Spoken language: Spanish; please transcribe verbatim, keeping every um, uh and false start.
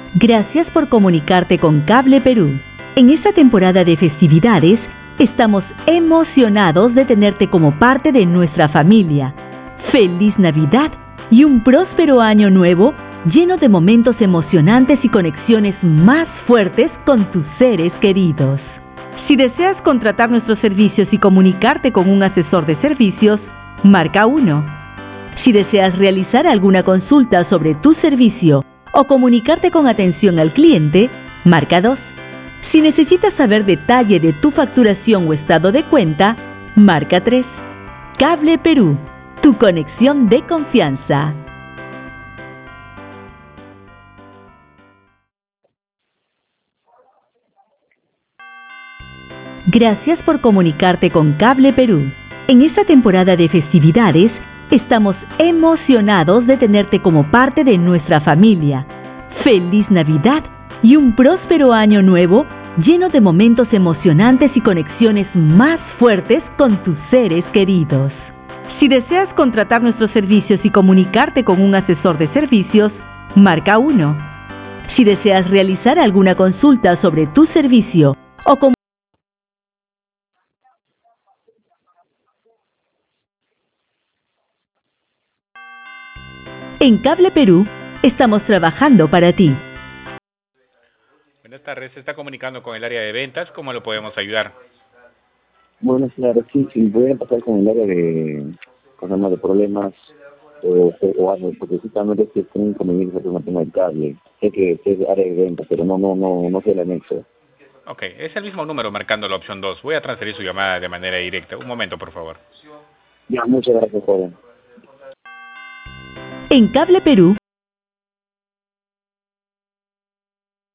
Gracias por comunicarte con Cable Perú. En esta temporada de festividades, estamos emocionados de tenerte como parte de nuestra familia. ¡Feliz Navidad y un próspero año nuevo lleno de momentos emocionantes y conexiones más fuertes con tus seres queridos! Si deseas contratar nuestros servicios y comunicarte con un asesor de servicios, marca uno. Si deseas realizar alguna consulta sobre tu servicio o comunicarte con atención al cliente, marca dos. Si necesitas saber detalle de tu facturación o estado de cuenta, marca tres. Cable Perú, tu conexión de confianza. Gracias por comunicarte con Cable Perú. En esta temporada de festividades, estamos emocionados de tenerte como parte de nuestra familia. ¡Feliz Navidad y un próspero año nuevo lleno de momentos emocionantes y conexiones más fuertes con tus seres queridos! Si deseas contratar nuestros servicios y comunicarte con un asesor de servicios, marca uno. Si deseas realizar alguna consulta sobre tu servicio o comunicarte en Cable Perú, estamos trabajando para ti. Buenas tardes, se está comunicando con el área de ventas, ¿cómo lo podemos ayudar? Bueno, claro, sí, sí, voy a pasar con el área de, con de problemas o, o algo, porque justamente es que tengo inconvenientes con el tema del cable. Sé que es área de ventas, pero no, no, no, no sé el anexo. Ok, es el mismo número marcando la opción dos. Voy a transferir su llamada de manera directa. Un momento, por favor. Ya, muchas gracias, joven. En Cable Perú,